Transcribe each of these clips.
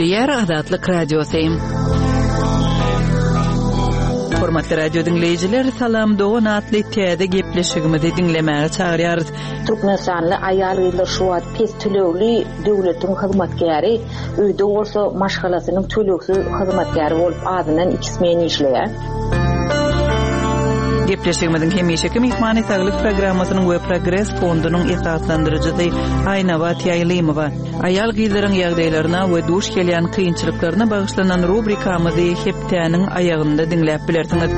Gepleyer Azatlyk Radiosyň. Hormatly radio dinleyijiler, salam dogan atly täze gepleşigimizi dinlemäge çagyrýarys. Türkmenistanly aýallar şu wagt pes tölegli döwletiň hyzmatkäri, öýde bolsa maşgalasynyň töleksiz hyzmatkäri bolup adynan 2 men işleýär. Gepleşigimizin hemişeki mehmany saglyk programmasynyň we Progress fondunyň esaslandyrjysy Aýnabat Ýaýlymowa aýal gyzlaryň ýagdaýlaryna we duş gelýän kynçylyklaryna bagyşlanan rubrikamyzy heptäniň aýagynda dinläp bilersiňiz.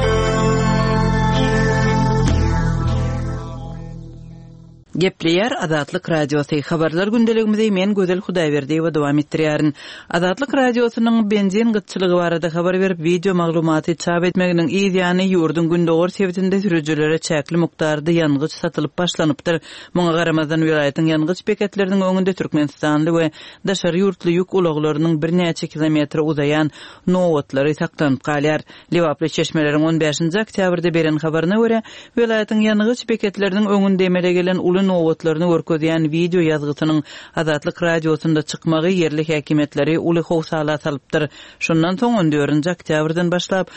Gepleyer Azatlyk Radiosy habarlar gündeligimizi men Gözel Hudaýberdiýewa dowam etdirýärin. Azatlyk Radiosynyň benzin gytçylygy barada habar berip video maglumaty çap etmeginiň ýa-ni ýurdun gündogor sebitinde sürüjülere çäkli mukdarda ýangyç satylyp başlanypdyr. Muňa garamazdan vilayatyň ýangyç beketleriniň öňünde Türkmenistanly we daşary ýurtly ýük ulaglarynyň bir näçe kilometr uzayan nowatlary saklanyp galýar. Lewaply çeşmeleriň 15-nji oktýabrda beren habaryna görä, vilayatyň ýangyç beketleriniň öňünde emele gelen uly nowatlaryny görkezýän video ýazgysynyň Azatlyk Radiosynda çykmagy yerli häkimetleri uly howsala salypdyr. Şondan soň 14-nji oktýabrdan başlap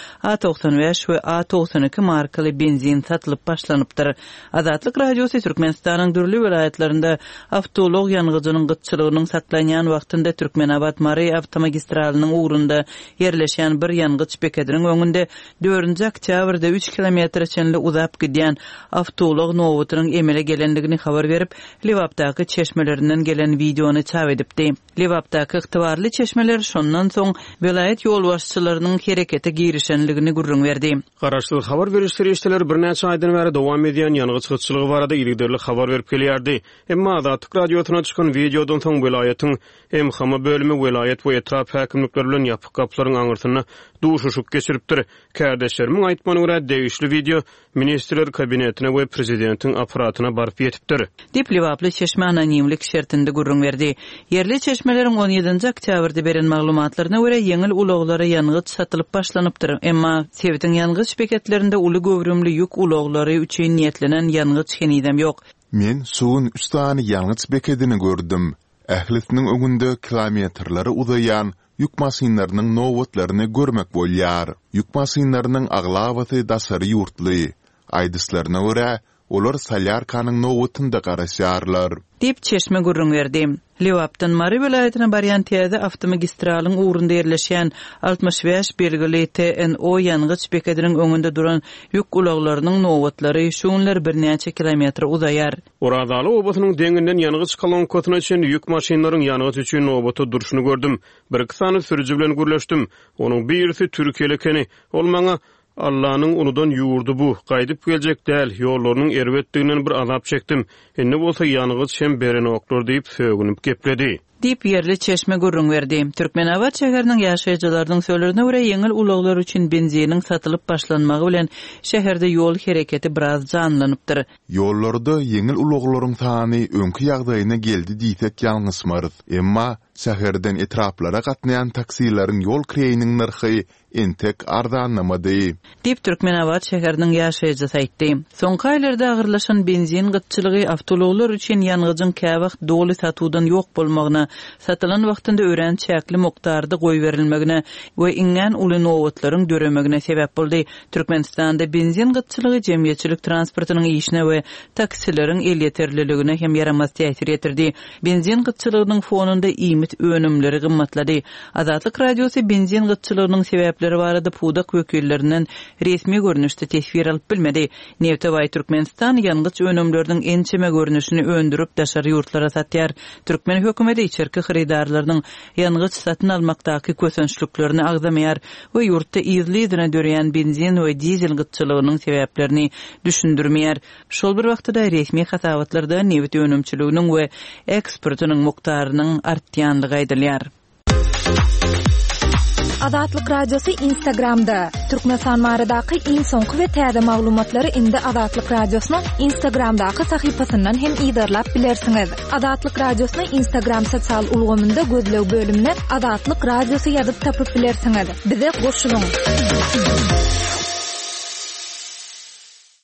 A95 we A92 markaly benzin satylyp başlanypdyr. Azatlyk Radiosy Türkmenistanyň dürli vilayatlarynda awtolog ýangyjynyň gytçylygynyň saklanýan wagtynda Türkmenabat Mary awtomagistraliniň ugrunda yerleşen bir ýangyç beketiniň öňünde 4-nji oktýabrda 3 kilometr çenli uzap gidýän awtolog nowatynyň emele gelendigini habar berip, Lewapdaky çeşmelerinden gelen videony çap edipdi. Lewapdaky yktybarly çeşmeler şondan soň vilayat ýol başçylarynyň herekete girişenligini gurrun berdi. Garaşlyk habar berişleri işler bir näçe aýdan beri dowam edýän ýangyç gytçylygy barada ilgili habar berip gelýärdi. Emma Azatlyk Radiosyna çykan videodan soň vilayatyň emhama bölümi vilayat we etraf häkimlikleri bilen ýapyk gaplaryň aňyrtyny duşuşyp geçiripdir. Kärdeşleriň aýtmanyna görä degişli video ministrler kabinetine we prezidentiň aparatyna baryp ýetipdir. Lewaply çeşme anonimlik şertinde gurrun berdi. Yerli çeşmeleriň 17-nji oktýabrda beren maglumatlaryna görä ýeňil ulaglary ýangyç satylyp başlanypdyr. Emma sebitiň ýangyç beketlerinde uly göwrümli ýük ulaglary üçin niýetlenen ýangyç henidem ýok. Men suwun üstany ýangyç beketini gördüm. Ählitiniň öňünde kilometrlary uzayan yük masinlarynyň nowatlaryny görmek bolýar. Yük masinlarynyň aglawaty daşary ýurtly. Aýdyslaryna görä olar Salyarkanyň nowatynda garaşýarlar. Dip çeşme gurrun berdi. Lewapdan Mary vilayatyna barýan täze awtomagistraliniň ugrunda yerleşýän 65 belgili TNO ýangyç beketiniň öňünde duran ýük ulaglarynyň nowatlary şuňlar bir näçe kilometr uzaýar. Oradaly obatynyň deňinden ýangyç kolonkatyna üçin ýük maşinlaryň ýangyç üçin obaty duruşyny gördüm. Bir kysany sürüji bilen gürleşdim. Onuň birisi türkiýelikeni. Ol maňa Allah'nın unudan yurdu bu. Qaydyp geljek däl. Ýollarynyň erwetdiginden bir azap çekdim. Indi bolsa ýangyç hem bereni oklar diýip söýgünip gepledi. Dip yerli çeşme gurrun berdi. Türkmenabat şäheriniň ýaşaýjylarynyň söýlerine görä ýeňil ulaglar üçin benzinin satylyp başlanmagy bilen şäherde ýol hereketi biraz janlanypdyr. Ýollarda ýeňil ulaglaryň sany öňki ýagdaýyna geldi diýsek ýalňysmarys. Emma şäherden etraplara gatnaýan taksilaryň ýol kireyiniň narhy entek ardanlamady. Dip Türkmenabat şäheriniň ýaşaýjysy aýtdy. Soňky aýlarda agyrlaşan benzin gytçylygy awtologlar üçin ýangyjyň käwagt doly satudan ýok bolmagyna, satylan wagtynda ören çäkli mukdarda goý berilmegine we ingen uly nowatlaryň döremegine sebäp boldy. Türkmenistanda benzin gytçylygy jemgyýetçilik transportynyň işine we taksileriň el ýeterliligine hem ýaramaz täsir etirdi. Benzin gytçylygynyň fonunda iýmit önümleri gymmatlady. Azatlyk Radiosy benzin gytçylygynyň sebäpleri barada pudak wekillerinden resmi görnüşde tesvir alyp bilmedi. Nevtebay Türkmenistan ýangyç önümleriniň ençeme görnüşini öndürüp daşary ýurtlara satýar. Türkmen hökümeti içerki xaridarlarynyň ýangyç satyn almakdaky kösünçlüklerini agdamaýar we ýurtda ýyzlydyna döreýän benzin we dizel gytçylygynyň sebäplerini düşündirmeýär. Şol bir wagtda resmi hasawatlarda newt önümçiliginiň we eksportynyň mukdarynyň artýanlygy aýdylýar. Azatlyk Radiosu Instagramda. Türkmenistan baradaky iň soňky we täze maglumatlary indi Azatlyk Radiosynyň Instagramdaky sahypasyndan hem ýydarlap bilersiňiz. Azatlyk Radiosynyň Instagram sosial ulgamynda gözlew bölümine Azatlyk Radiosu ýazyp tapyp bilersiňiz. Bize goşulyň.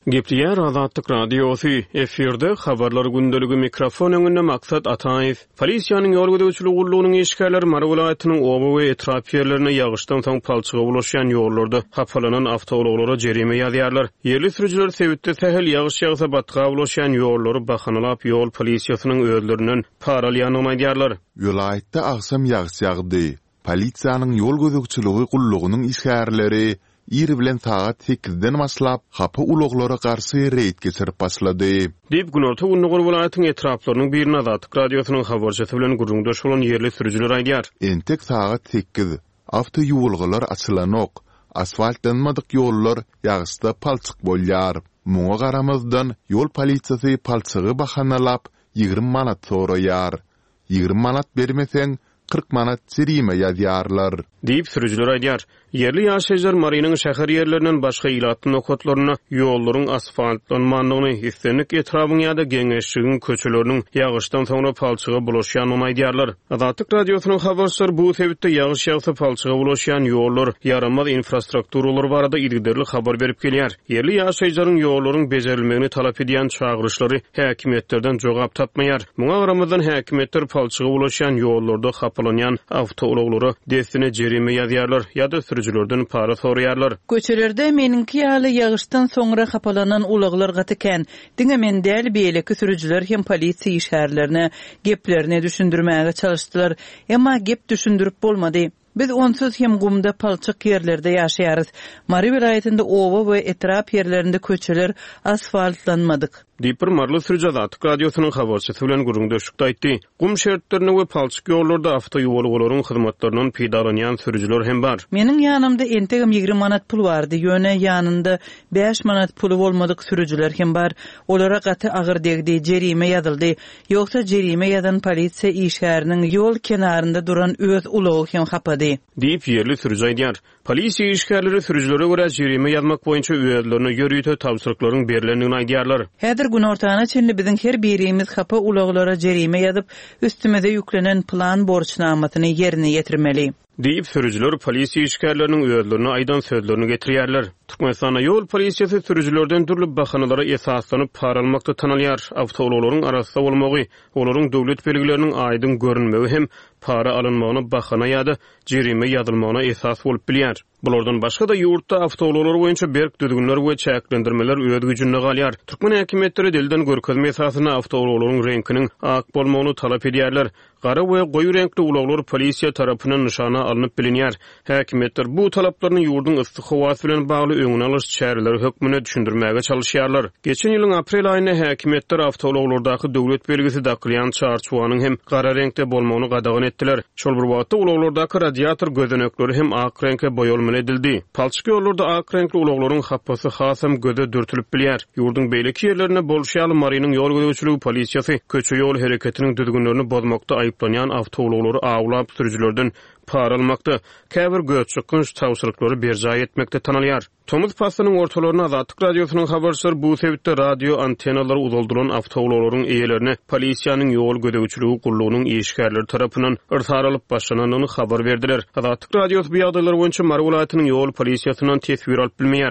Gepleýär Azatlyk radiosu efirde habarlar gündeligi mikrofon öňünde maksat Ataýew. Polisiýanyň ýol gödäwçiligi gullugynyň eşikleri Mara welaýatynyň oba we etrap ýerlerine ýagyşdan soň palçyga bulaşýan ýollarda hapalanan awtologlara jerime ýazýarlar. Ýerli sürüjiler sebitde sähel ýagyş ýagsa batga bulaşýan ýollary bahanalap ýol polisiýasynyň öýlerinden paralýanyny aýdýarlar. Welaýatda agsam ýagyş ýagdy. Polisiýanyň ýol gödäwçiligi gullugynyň işgärleri iri bilen saat 8-den başlap hapa uloglara karşı reýt geçirip başlady. Diýip Günorta Günnügur welaýatynyň etraplarynyň birini Azatlyk radiosynyň habarçysy bilen gurrundaş bolan ýerli sürüjiler aýdýar. Entek saat 8 awtoýolgylar açylanok, asfaltlanmadyk ýollar ýagyşda palçyk bolýar. Muňa garamazdan ýol polisiýasy palçygy bahanalap 20 manat soraýar. 20 manat bermeseň 40 manat jerime ýazýarlar. Diýip sürüjiler aýdýar. Yerli ýaşaýjylar Marynyň şäher ýerlerinden başga ýylatyn okotlaryna ýollaryň asfaltlanmanlygyny, islenlik etrabyň ýa-da geňeşçigiň köçeleriniň ýagyşdan soňra palçyga bulaşýanyny aýdýarlar. Azatlyk radiosynyň habarçylary bu sebäpde ýagyş ýagsa palçyga bulaşýan ýollar, yaramaz infrastrukturalary barada ilgiderli habar berip gelýär. Yerli ýaşaýjylaryň ýollaryň bejerilmegini talap edýän çağrışlary häkimetlerden jogap tapmaýar. Muňa garamazdan häkimetler palçyga bulaşýan ýollarda hapalanýan awtologlara destine jerime ýazýarlar ýa-da sürüjilerden para soraýarlar. Köçelerde meninki ýaly ýagyşdan soňra hapalanan ulaglar gatyken, diňe men däl beýleki sürüjiler hem polisiýa işgärlerini, geplerini düşündirmäge çalışdylar, emma gep düşündirip bolmady. Biz onsuz hem gumda palçyk ýerlerde ýaşaýarys. Mary welaýatynda oba we etrap ýerlerinde köçeler asfaltlanmadyk. Diýip Marly sürüji Azatlyk radiosynyň habarçysy bilen gurrundaşykda aýtdy. Gum şertlerini we palçyk ýollarda awtoýolgalaryň hyzmatlarynyň peýdalanýan sürüjiler hem bar. Meniň ýanymda entegim 20 manat pul bardy. Ýöne ýanynda 5 manat puly bolmadyk sürüjiler hem bar. Olara gaty agyr degdi, jerime ýazyldy. Ýoksa jerime ýazan polisiýa işgäriniň ýol kenarynda duran öz ulagy hem hapady. Diýip ýerli sürüji aýdýar. Polisiýa işgärleri sürüjilere görä jerime ýazmak boýunça öýerlerine ýörüýte tapşyryklaryň berilendigini aýdýarlar. Häzir gün ortana çenli biziň her birimiz hapa ulaglara jerime ýazyp, üstümeze ýüklenen plan borçnamasyny ýerine ýetirmeli. Diýip sürüjiler polisiýa işgärleriniň öýerlerine aýdan sözlerini getirýärler. Türkmenistana ýol polisiýasy sürüjilerden türlü bahanalara esaslanyp para almakda tanalýar. Awtologlaryň arasynda bolmagy, olaryň döwlet belgileriniň aýdyn görünmegi hem para alınmagyny bahana ýa-da jerime ýazylmagyna esas bolup bilýär. Bulardan başga da ýurtda awtologlar boýunça berk düzgünler we çäklendirmeler öýet güjünde galýar. Türkmen häkimetleri dilden görkezme esasyna awtologlaryň renkiniň ak bolmagyny talap edýärler. Gara we goýu renkli ulaglar polisiýa tarapyndan nyşana alınıp bilinýär. Häkimetler bu talaplaryny ýurdun ysty howasy bilen bagly öňüne alyş çäreleri hökmüne düşündirmäge çalışýarlar. Geçen ýylyň aprel aýynda häkimetler awtologlardaky döwlet belgisi daklyan çarçuwanyň hem gara renkde bolmagyny gadagan etdiler. Şol bir wagtda ulaglardaky radiator gözenekleri hem ak renkde boýalmaly edildi. Palçyk ýollarda ak renkli ulaglaryň hapasy hasam göze dürtülip bilýär. Ýurdun beýleki ýerlerine bolşýaly Marynyň ýol gödäwçiligi polisiýasy köçe ýol hereketiniň düzgünlerini bozmakda aýyplanýan awtologlary awlap sürüjilerden para almakda, käbir göçükünç tawsyrlyklary berjaý etmekde tanalýar. Tomuz pasynyň ortalaryna Azatlyk radiosynyň habarçylary bu sebäpde radio antennalary uzaldyran awtologlaryň eýelerini polisiýanyň ýol gödäwçiligi gullugynyň işgärleri tarapyndan ırtar alyp başlananyny habar berdiler. Azatlyk radiosy bu ýagdaýlar boýunça Mary welaýatynyň ýol polisiýasynyň tesbir alyp bilmeýär.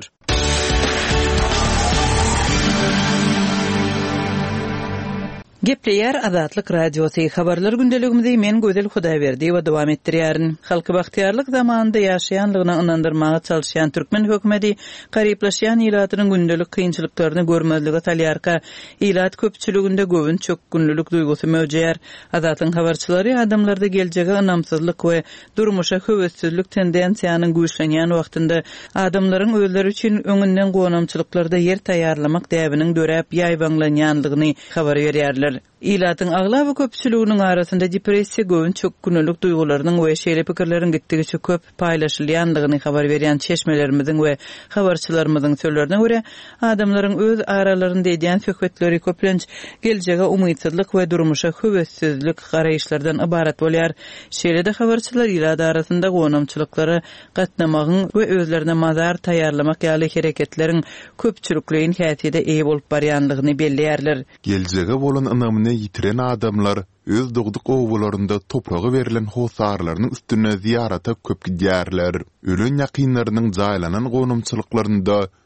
Gepleýär Azatlyk radiosy habarlar gündeligimizi men Gözel Hudaýberdi we dowam etdirýärin. Halky bagtýarlyk zamanynda ýaşaýanlygyna ynandyrmaga çalışýan türkmen hökümeti garyplaşýan ýylatynyň gündelik kynçylyklaryny görmezlige salýarka, ýylat köpçüliginde gowun çökkünlülük duýgusy möwjär. Azatlyň habarçylary adamlarda geljege ynamsyzlyk we durmuşa höwessizlik tendensiýanyň güýçlenýän wagtynda adamlaryň özleri üçin öňünden gonamçylyklarda yer taýýarlamak däbiniň döräp ýaýbanlanýanlygyny habar berýärler. İlatyň aglaby köpçüliginiň arasynda depressiýa gowun çökkünlük duýgularynyň we şeýle pikirleriň gitdigiçe köp paýlaşylýanlygyny habar berýän çeşmelerimiziň we habarçylarymyzyň sözlerine görä, adamlaryň öz aralarynda edýän söhbetleri köplenç geljege umytsyzlyk we durmuşa höwessizlik garaýşlardan ibarat bolýar. Şeýle-de habarçylar ýylat arasynda gonamçylyklary gatnamagyň we özlerine mazar taýýarlamak ýaly hereketleriň köpçülikligiň häsiýetde eý bolup barýanlygyny belleýärler. Geljege bolan ynamyny ýitiren adamlar öz dogduk owalarynda topragy berilen hosarlarynyň üstüne ziýarata köp gidýärler. Ölen ýakynlarynyň jaýlanan gonamçylyklarynda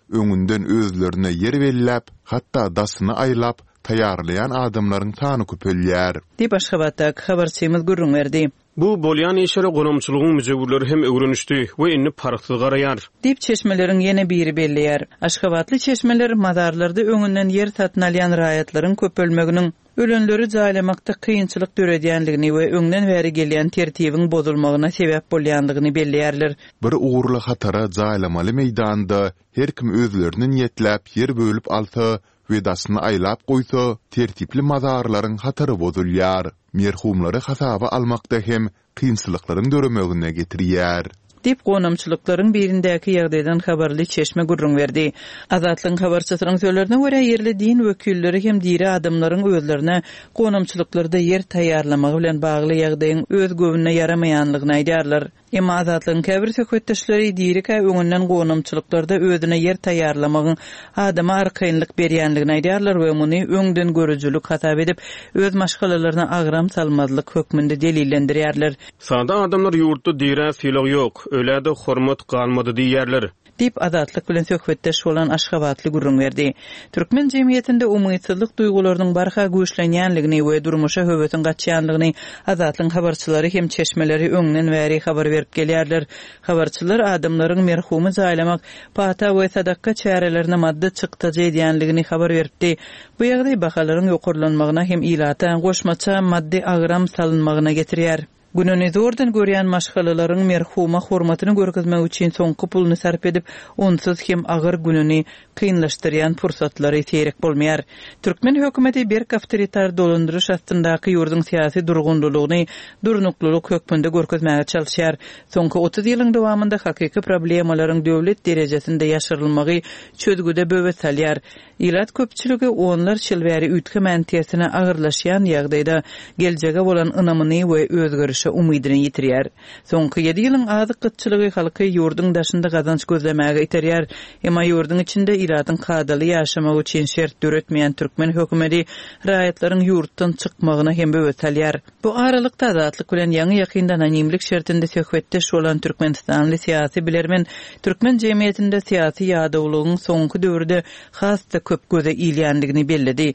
öňünden özlerine yer belläp, hatda dasyny aýlap taýarlayan adamlaryň sany köpelýär. Dip Aşgabatda habarçymyz gurrun berdi. Bu bolýan işlere gonamçylygyň müjewirleri hem öwrenişdi we inni parkly garaýar. Dip çeşmeleriň ýene biri belliýär. Aşgabatly çeşmeler madarlarda öňünden yer satyn alýan raýatlaryň köpelmeginiň ölenleri jaýlamakda kynçylyk döredýänligini we öňden bäri gelýän tertibiň bozulmagyna sebäp bolýandygyny belliýärler. Bir uğurly hatara jaýlamaly meýdanda her kim özlerini niýetläp yer bölüp alsa we dasyny aýlap goýsa, tertipli madarlaryň hatary bozulýar. Merhumlary hasaba almakda hem kynçylyklaryň döremegine getirýär. Dip gonamçylyklaryň birindäki ýagdaýdan habarly çeşme gurrun berdi. Azatlyň habarçysynyň sözlerine görä yerli din wekilleri hem diýre adamlaryň özlerine gonamçylyklarda yer taýýarlamagy bilen bagly ýagdaýyň öz göwnüne yaramaýanlygyny aýdýarlar. Emma azatlyň käbir söhbetdeşleri diýreka öňünden gonamçylyklarda özüne yer taýýarlamagyň adama arkaýynlyk berýänligini aýdýarlar we muny öňden görüjülük hatap edip öz maşgalalaryna agram salmazlyk hökmünde delillendirýärler. Sada adamlar ýurtda diýre filag ýok, öläde hormat galmady diýerler. Dip adatlyk bilen söhbetdeş bolan Aşgabatly gurrun berdi. Türkmen jemgyýetinde umytsyzlyk duýgularynyň barha güýçlenýänligini we durmuşa höweten gaçýanlygyny azatlyň habarçylary hem çeşmeleri öňünden bäri habar berip gelýärler. Habarçylar adamlaryň merhumy jaýlamak, pata we sadaka çärelerine madde çykdyjy edýänligini habar beripdi. Bu ýagdaý bahalaryň ýokurlanmagyna hem ilata goşmaça madde agram salynmagyna getirýär. Gününi zordan görýän maşgalalaryň merhuma hormatyny görkezmek üçin soňky puluny sarp edip, onsuz hem agyr gününi kynlaşdyrýan pursatlary seýrek bolmaýar. Türkmen hökümeti bir awtoritar dolandyryş astyndaky ýurdun syýasy durgunlygyny, durnuklylyk hökmünde görkezmäge çalyşýar. Soňky 30 ýylyň dowamında hakyky problemalaryň döwlet derejesinde ýaşyrylmagy çözgüde böwet salýar. Ilat köpçüligi onlar şilbäri ütke mentiýesine agyrlaşýan ýagdaýda geljege bolan ynamyny we özgörüşe umydyny ýitirýär. Soňky 7 ýylyň azyk gytçylygy halky ýurdun daşynda gazanç gözlemäge iterýär. Emma ýurdun içinde iratyň kadaly ýaşamagy üçin şert döretmeýän türkmen hökümeti raýatlaryň ýurtdan çykmagyna hem böwet salýar. Bu aralykda azatlyk bilen ýaňy ýakynda anonimlik şertinde söhbetdeş bolan Türkmenistanly syýasy bilermen türkmen jemgyýetinde syýasy ýadawlygyň soňky döwürde hasda köp göze ilýändigini bellidi.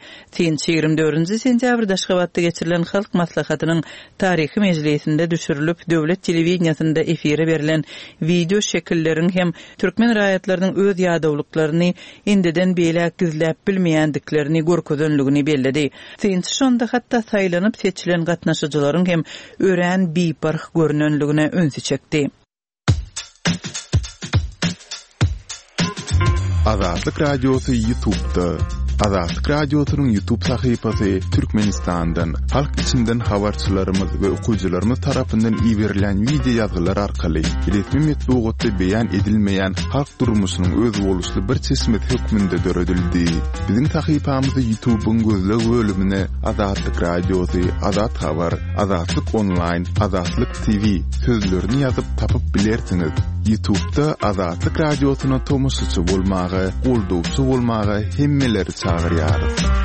24-nji sentýabrda Aşgabatda geçirilen halk maslahatynyň taryhy meclisinde düşürilip döwlet telewizionyasynda efire berilen video şekilleriň hem türkmen raýatlarynyň öz ýadawlyklaryny indiden beýle gizläp bilmeýändiklerini görkezönligini bellidi. Şonda hatda saýlanyp seçilen gatnaşyjylaryň hem örän biparh görünenligine önsü çekdi. Azatlyk Radiosu YouTube'da. Azatlyk Radiosynyň YouTube sahypasy Türkmenistandan, halk içinden habarçylarymyz we okuwçylarymyz tarapyndan ýiberilen video ýazgylar arkaly resmi metbuatda beýan edilmeýän halk durmuşynyň öz boluşly bir çeşmet hökmünde döredildi. Biziň sahypamyzy YouTube'un gözleg bölümine Azatlyk Radiosu, Azat Habar, Azatlyk Online, Azatlyk TV sözlerini ýazyp tapyp bilersiňiz. YouTube'da Azatlyk Radiosyna tomoşçy bolmagy, goldowçy bolmagy hemmeleri çağırýar.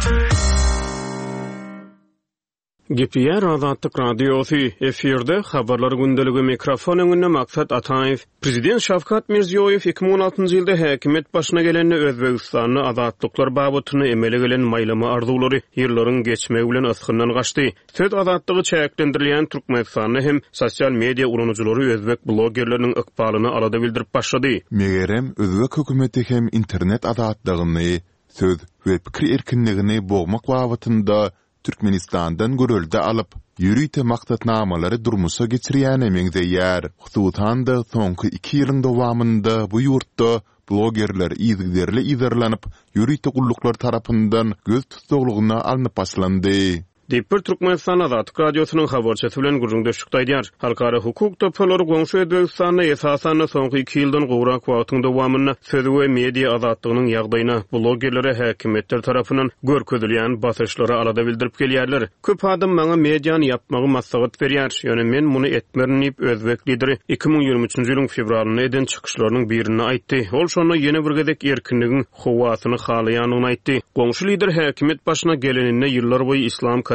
Gepler Azatlyk Radiosu efirde habarlar gündeligi mikrofon öňünde Maksat Ataýew. Prezident Şavkat Mirziýoýew 2016-njy ýylda häkimet başyna gelende Özbegistanyny azatlyklar babatyny emele gelen maýlama arzulary ýyllaryň geçmegi bilen ysgyndan gaçdy. Söz azatlygy çäklendirilýän Türkmenistanyny hem sosial media ulanjylary özbek blogerleriniň ykbalyny alada bildirip başlady. Megerem özbek hökümeti hem internet azatlygyny, söz we pikir erkinligini bogmak wagtynda Türkmenistandan görülde alıp, ýürüýte maksatnamalary durmuşa geçirýän meňzeýär. Hususan da soňky 2 ýylyň dowamında bu ýurtda blogerler izgirli izerlenip, ýürüýte gulluklar tarapyndan göz tutuglygyna alınıp başlandy. Dipper Türkmenistan Azatlyk Radiosynyň habarçysy bilen gurrundaşlyk aýdýar. Halkara hukuk topalary goňşy Özbegistanyna esasan soňky 2 ýyldan gowrak wagtyň dowamyna söz we media azatlygynyň ýagdaýyna blogerlere häkimetler tarapyndan görkezilýän basyşlary alada bildirip gelýärler. Köp adam maňa mediany ýapmagy maslahat berýär. Ýöne men muny etmerin diýip özbek lideri 2023-nji ýylyň fevralyna eden çykyşlarynyň birini aýtdy. Ol şonu ýene bir gezek erkinligiň howasyny halaýanyny aýtdy. Goňşy lider häkimet başyna geleninde ýyllar boýy islam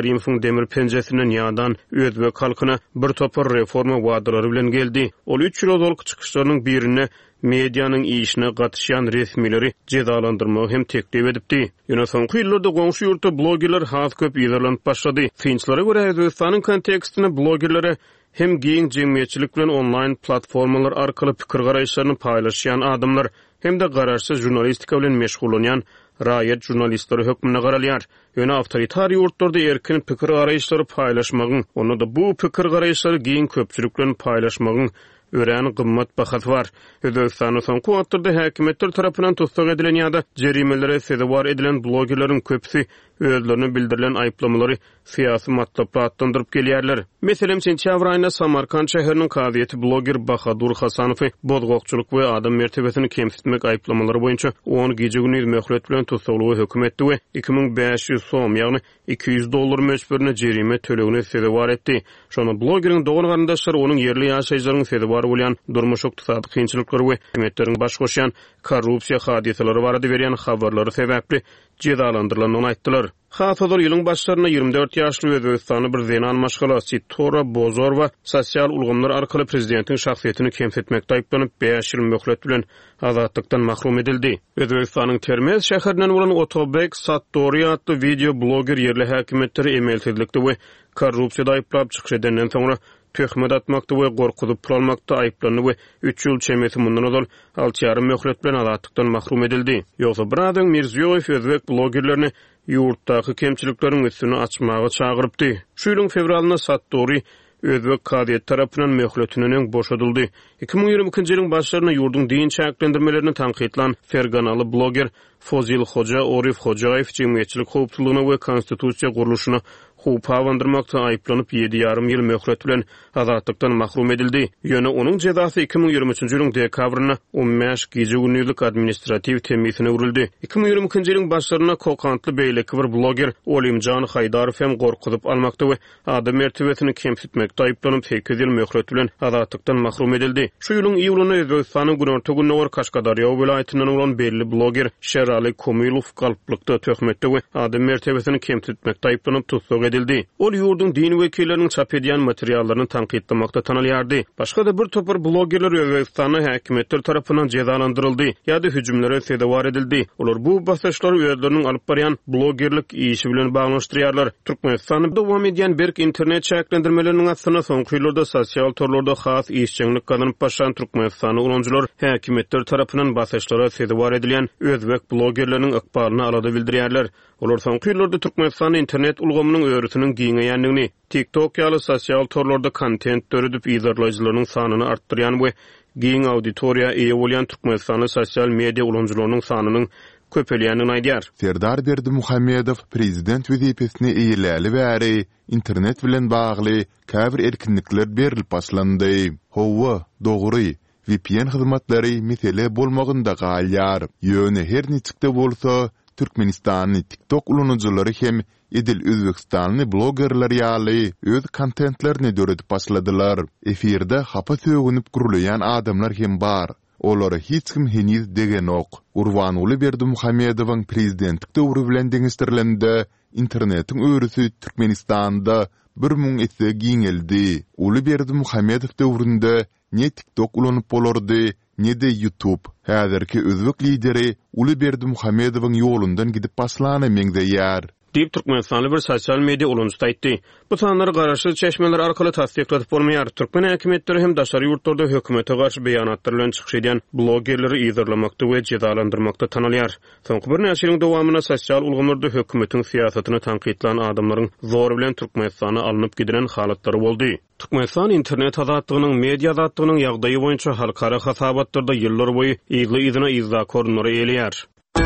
Karimov'un demir penjesinden ýadan Özbek halkyna bir topar reforma wadalary bilen geldi. Ol 3 ýyl çıkışlarynyň birine medianyň işine gatışýan resmileri cezalandyrmagy hem teklip edipdi. Ýöne soňky ýyllarda goňşy ýurtda blogerler has köp ýerlanyp başlady. Finçlara görä Özbekistanyň kontekstine blogerlere hem giň jemgyýetçilik bilen online platformalar arkaly pikir garaýşlaryny paýlaşýan adamlar hem de garaşsyz jurnalistika bilen meşgullanýan raýat jurnalistleri hökmüne garalýar. Ýöne awtoritar ýurtlarda erkin pikir garaýşlary paýlaşmagyň, onda da bu pikir garaýşlary giň köpçülik bilen paýlaşmagyň ören gymmat bahas var. Özbekistanyň soňky wagtlarda häkimetler tarapyndan tutsak edilen ýa-da jerimelere sebäp edilen blogerlaryň köpsi özlerini bildirilen aýplamary syýasy matlapla atlandyryp gelýärler. Meselem sentýabr aýynda Samarkand şäheriniň kadyýety bloger Bahadur Hasanowy bozgokçuluk we adam mertebesini kemsitmek aýplamalary boýunça 10 gije güni möhlet bilen tutuklugy hökm etdi we 2500 soň, ýagny $200 möçberine jerime tölegine sebäp etdi. Şonu blogeriň dogry garandaşlary onuň yerli ýaşaýjylaryň sebäp bolýan durmuş ykdysady kynçylyklary we hökümetleriň baş goşýan korrupsiýa hadiseleri barada berýän habarlary sebäpli cezalandyrylanyny aýtdylar. Hasador ýylyň başlaryna 24 ýaşly Özbekistanyň bir zenan maşgalasy Tora Bozorova sosial ulgamlar arkaly prezidentiň şahsiýetini kemsitmekde aýplanyp 5 ýyl möhlet bilen azatlykdan mahrum edildi. Özbekistanyň Termez şäherinden bolan Otobek Sattori adly video bloger ýerli häkimetleri emelsizlikde we korrupsiýada aýplap çykyş edenden soňra töhmet atmakda we gorkudyp pulmakda aýplany we 3 ýyl çemeti mundan ozal 6,5 möhlet bilen azatlykdan mahrum edildi. Ýogsa bir adam Mirziýow Özbek blogerlerini ýurtdaky kemçilikleriň üstüne açmagy çagyrypdy. Şu ýylyň fevralyna Sattori Özbek kadyet tarapyndan möhletiniň boşadyldy. 2022-nji ýylyň başlaryna ýurdun din çäklendirmelerini tanqidlan Ferganaly bloger Fozil Hoca Orif Hocaev jemgyýetçilik howpçylygyna we konstitusiýa guruluşyna hup awandyrmakda aýplanyp 7,5 ýyl möhlet bilen azatlykdan mahrum edildi. Ýöne onuň jezasy 2023-nji ýylyň dekabryna 15 gije günlük administrativ temizine urildi. 2022-nji ýylyň başlaryna kokantly beýleki bir bloger Olimjan Haydarow hem gorkudyp almakda we adam mertebesini kemsitmekde aýplanyp 8 ýyl möhlet bilen azatlykdan mahrum edildi. Şu ýylyň iýulyna Özbekistanyň Günorta Günnäwar Kaşgadarýa welaýatynyň bolan belli bloger Şerali Komilov galplykda töhmetde we adam mertebesini kemsitmekde aýplanyp tutsak edildi. Ol ýurdun din wekilleriniň çap edýän materiallaryny tanqidlamakda tanalýardy. Başga da bir topar blogerler Özbekistanyň häkimetler tarapyndan cezalandyryldy ýa-da hüjümlere sebäp edildi. Olar bu basaşlary özleriniň alyp barýan blogerlik işi bilen baglanşdyrýarlar. Türkmenistanyň dowam edýän berk internet çäklendirmeleriniň asyna soňky ýyllarda sosial torlarda has işçilik ganyp başlan Türkmenistanyň ulanjylar häkimetler tarapyndan basaşlara sebäp edilen özbek blogerleriniň ykbalyny alada bildirýärler. Olar soňky ýyllarda Türkmenistanyň internet ulgamynyň öwrütiniň giňeýändigini, TikTok ýaly sosial torlarda kontent döredip ýazarlarynyň sanyny artdyrýan we giň auditoriýa eýe bolýan Türkmenistanyň sosial media ulanjylarynyň sanynyň köpelýänini aýdýar. Serdar Berdimuhammedow prezident wezipesine eýiläli bäri internet bilen bagly käbir erkinlikler berilip başlandy. Howa, dogry, VPN hyzmatlary mesele bolmagynda galýar. Ýöne her niçikde bolsa Türkmenistanyň TikTok ulanjylary hem edil Özbekistanyň blogerler ýaly öz kontentlerini döredip başladylar. Efirde hapa sögünüp gurulýan adamlar hem bar. Olary hiç kim heniz degen ok. Urwanuly Berdimuhammedowyň prezidentlik döwrü bilen deňişdirilende internetiň öwrüsü Türkmenistanda 1000 etse giňeldi. Uly Berdimuhammedow döwründe ne TikTok ulanyp bolardy, ne de YouTube. Häzirki özbek lideri Uly Berdimuhammedowyň ýolundan gidip baslany meňzeýär. Dip Türkmenistanly bir sosial media ulanjy aýtdy. Bu sanlar garaşly çeşmeler arkaly tasdiklatyp bolmaýar. Türkmen häkimetleri hem daşary ýurtlarda hökümete garşy beýanatlar bilen çykyş edýän blogerleri ýyzarlamakda we cezalandyrmakda tanalýar. Soňky bir näçe ýylyň dowamyna sosial ulgamlarda hökümetiň siýasatyny tanqidlan adamlaryň zor bilen Türkmenistana alınıp gidilen halatlary boldy. Türkmenistan internet azatlygynyň, media azatlygynyň ýagdaýy boýunça halkara hasabatlarda ýyllar boýy ýygyna izah korunary elýär.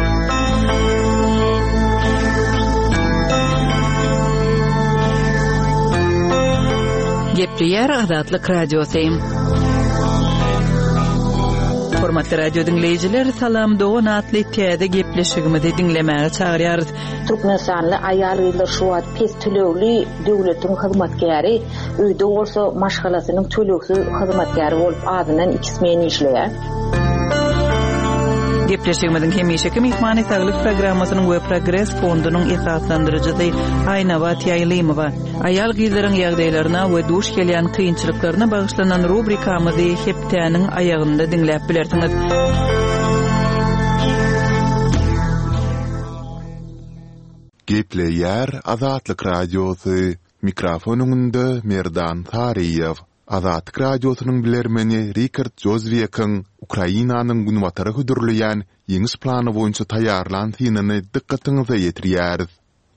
Gepleýär Azatlyk Radiosu. Hormatly radio dinleyijiler, salam dogan atly täze gepleşigimizi dinlemäge çagyrýarys. Türkmenistanly aýal ýyllar şu wagt pes tölegli döwletiň hyzmatkäri, öýde bolsa maşgalasynyň töleksiz hyzmatkäri bolup adynan 2 men işleýär. Gepleşigimizin hemişeki mihmany saglyk programmasynyň we progress fondunyň esaslandyrjysy Aýnabat Ýaýlymowa aýal gyzlaryň ýagdaýlaryna we duş gelýän kynçylyklaryna bagyşlanan rubrikamyzy hepdäniň aýagynda dinläp bilersiňiz. Gepleýär Azatlyk Radiosy mikrofonunda Merdan Tariýew. Azatlyk Radiosynyň bilermeni Richard Jozwieckiň Ukrainanyň günwatary hüdürleýän ýeňis plany boýunça taýýarlanýany dikkatiňize ýetirýäris.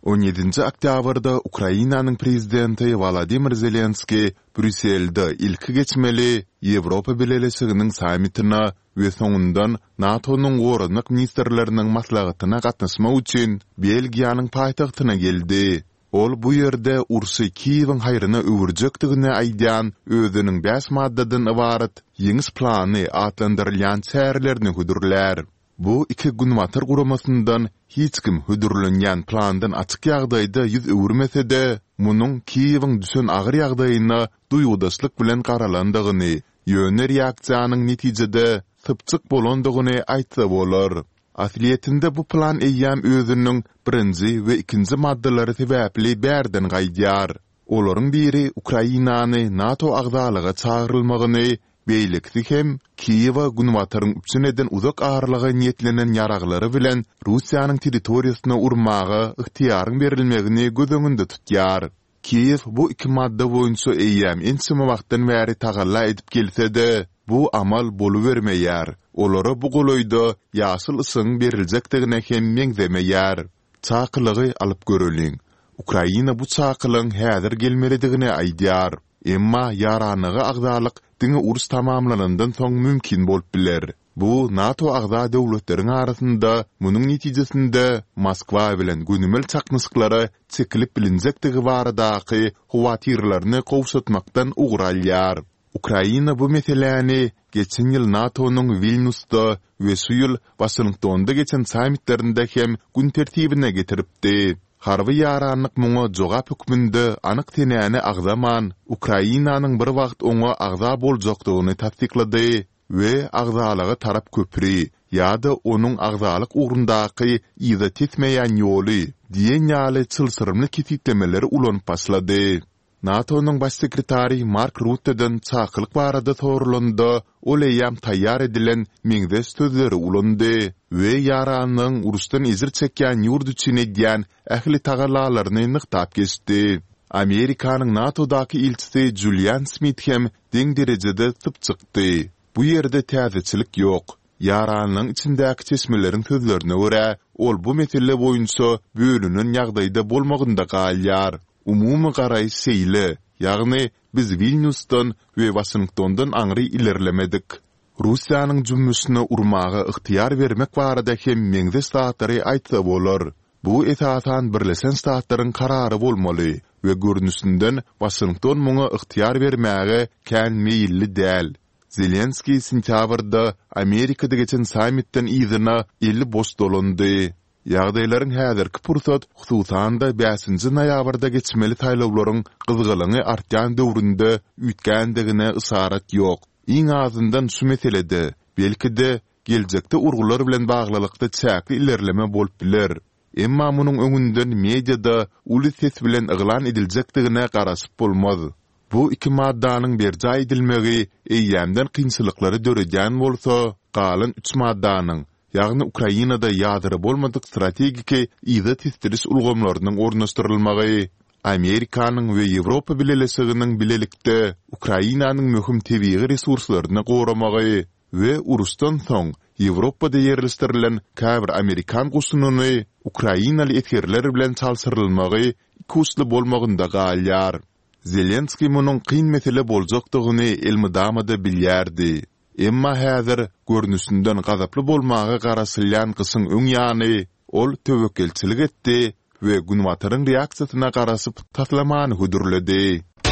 17 oktýabrda Ukrainanyň prezidenti Volodymyr Zelenski Brüsselde ilki geçmeli Ýewropa Birleşiginiň sammitine we soňundan NATO'nyň goranyk ministrleriniň maslahatyna gatnaşmak üçin Belgiýanyň paýtagtyna geldi. Ol bu ýerde Ursy Kiýewiň haýryna öwürjekdigine aýdýan özüniň 5 maddadan ibaret ýeňis plany atlandyrylýan çärelerni hüdürler. Bu iki günwatyr guramasyndan hiç kim hüdürlenýän plandan açyk ýagdaýda ýüz öwürmese-de, munyň Kiýewiň düşen agyr ýagdaýyna duýgudaşlyk bilen garalandygyny, ýöne reaksiýanyň netijede sypçyk bolandygyny aýtsa bolar. Asliyetinde bu plan eýýäm özüniň birinji we ikinji maddalary sebäpli bärden gaýdýar. Olaryň biri Ukrainany NATO agdalyga çağırylmagyny, beýlikdi hem Kiýewa günwatyryň üçineden uzak aýrlygy niýetlenen ýaraglary bilen Russiýanyň territoriýasyna urmagy ygtiýaryň berilmegini göz öňünde tutýar. Kiýew bu iki madda boýunça eýýäm ençime wagtdan bäri tagalla edip gelse-de, bu amal boluvermeýär. Olara bu goloyda ýaşyl isyň beriljakdygyna hem meňzemeýär. Çakylygy alyp göreliň. Ukraina bu çakylyň häzir gelmelidigine aýdýar. Emma ýaranygy agdalyk diňe urus tamamlanandan soň mümkin bolup biler. Bu NATO agda döwletleriň arasynda munyň netijesinde Moskwa bilen günümel çakmyşyklary çekilip bilinjektigi baradaky howatyrlaryny gowşatmakdan ugralýar. Ukraina bu meseleni geçen ýyl NATO'nyň Vilniusda we şu ýyl Washingtonda geçen sammitlerinde hem gün tertibine getiripdi. Harby ýaranlyk muňa jogap hükmünde anyk tenäni agdaman Ukrainanyň bir wagt oňa agda boljakdygyny tasdiklady we agdalygy tarap köpri ýa-da onuň agdalyk ugrundaky ýa-da tetmeýän ýoly diýen ýaly çylsyrymly kititlemeleri ulanyp başlady. NATO'nyň baş sekretary Mark Rutte'den çakylyk barada sorulanda ol eýäm taýýar edilen meňze sözleri ulandy we ýaranyň urusdan izir çekýän ýurt içine diýen ähli tagallalaryny nyktap geçdi. Amerikanyň NATO'daky elçisi Julian Smith hem deň derejede typ çykdy. Bu ýerde täzeçilik ýok. Ýaranyň içindäki çeşmeleriň sözlerine görä, ol bu mesele boýunça bölünen ýagdaýda bolmagynda galýar. Umumy garaýyş seýle, ýagny biz Vilniusdan we Washingtondan aňry ilerlemedik. Russiýanyň jümmüşine urmagy ygtiýar bermek barada hem meňze statary aýtsa bolar. Bu esasan Birleşen Ştatlaryň karary bolmaly we görnüşinden Washington muňa ygtiýar bermäge kän meýilli däl. Zelenski sentýabrda Amerikada geçen sammitden ýygyna 50 boş dolandy. Ýagdaýlaryň häzirki pursat hususan da 5-nji noýabrda geçmeli taýlawlaryň gyzgylygy artýan döwründe ütgändigine isarat ýok. Iň azyndan şu meselede, belki-de geljekde urgular bilen baglylykda çäkli ilerleme bolup biler. Emma munyň öňünden mediada uly ses bilen yglan ediljekdigine garaşyp bolmaz. Bu iki maddanyň berja edilmegi eýýämden kynçylyklary döredýän bolsa, galan 3 maddanyň ýagny Ukrainada ýadyry bolmadyk strategiki ýa-da testiriş ulgamlarynyň ornaşdyrylmagy, Amerikanyň we Ýewropa Birleşiginiň bilelikde Ukrainanyň möhüm tebii resurslaryny goramagy we urusdan soň Ýewropada ýerleşdirilen käbir Amerikan gusunyny Ukrainaly etgerler bilen çalsyrylmagy kusly bolmagynda galýar. Zelenski munyň kyn mesele boljakdygyny elmydamada bilýärdi. Emma häzir görnüşinden gazaply bolmagy garaşylýan gysyň öň ýany ol töwekelçilik etdi we günwatyryň reaksiýasyna garaşyp taslamany hüdürledi.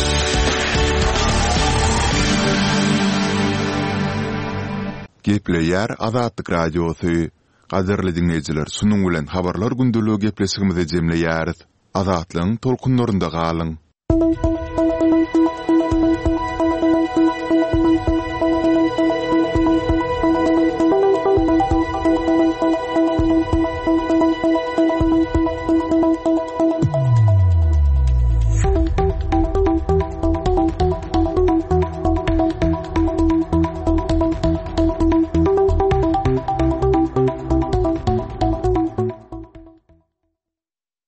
Gepleýär Azatlyk Radiosy. Gaderli dinleýijiler, sunuň bilen habarlar gündeligi gepleşigimizi jemleýäris. Azatlyň tolkunlarynda galyň.